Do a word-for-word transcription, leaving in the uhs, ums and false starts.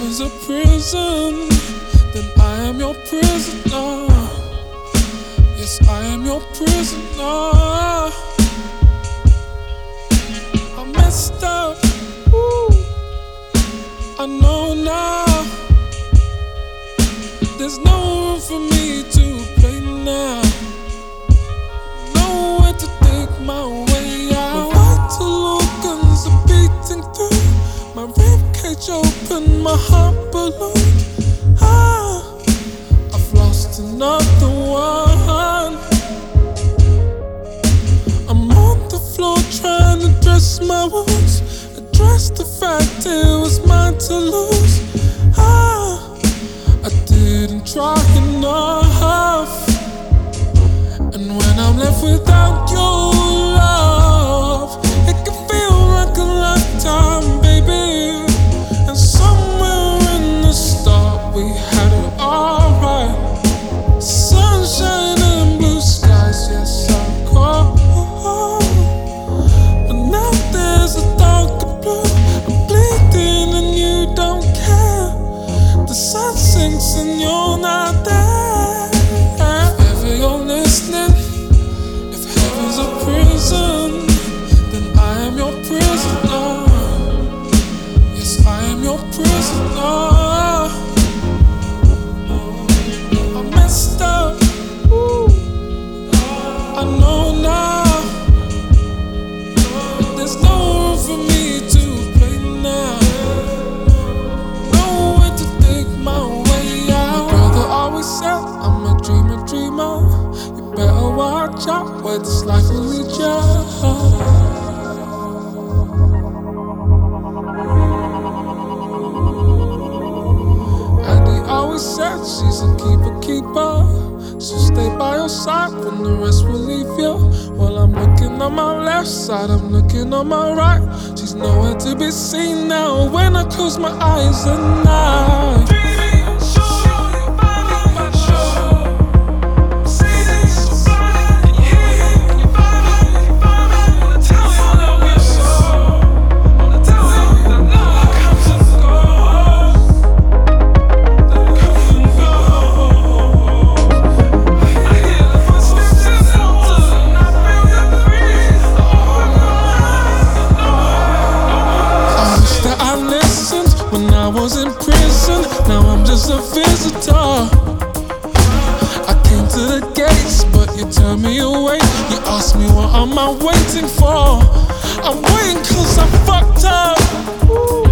heaven's a prison, then I am your prisoner. Yes, I am your prisoner. I messed up, ooh, I know now. There's no room for me to play now. Nowhere to take my way out. My vital organs are beating through. My ribcage open, my heart ballooned. Ah, I've lost another one. I'm on the floor trying to dress my wounds, address the fact it was mine to lose. Ah, I didn't try enough. And when I'm left without your love, it can feel like a lifetime, baby. And somewhere in the start we had it alright. Sunshine and blue skies, yes I'm cold. But now there's a darker blue. I'm bleeding and you don't care. The sun sinks and you're not there. If ever you're listening, if heaven's a prison, then I am your prisoner. Yes, I am your prisoner. I messed up, ooh, I know now. There's no room for me to play now. Nowhere to take my way out. My brother always said I'm a dreamer, dreamer. You better watch out where this life will lead you. And he always said she's a keeper, keeper. So stay by your side when the rest will leave you. While I'm looking on my left side, I'm looking on my right. She's nowhere to be seen now when I close my eyes at night. I was in prison, now I'm just a visitor. I came to the gates, but you turned me away. You asked me what am I waiting for. I'm waiting cause I fucked up. Ooh.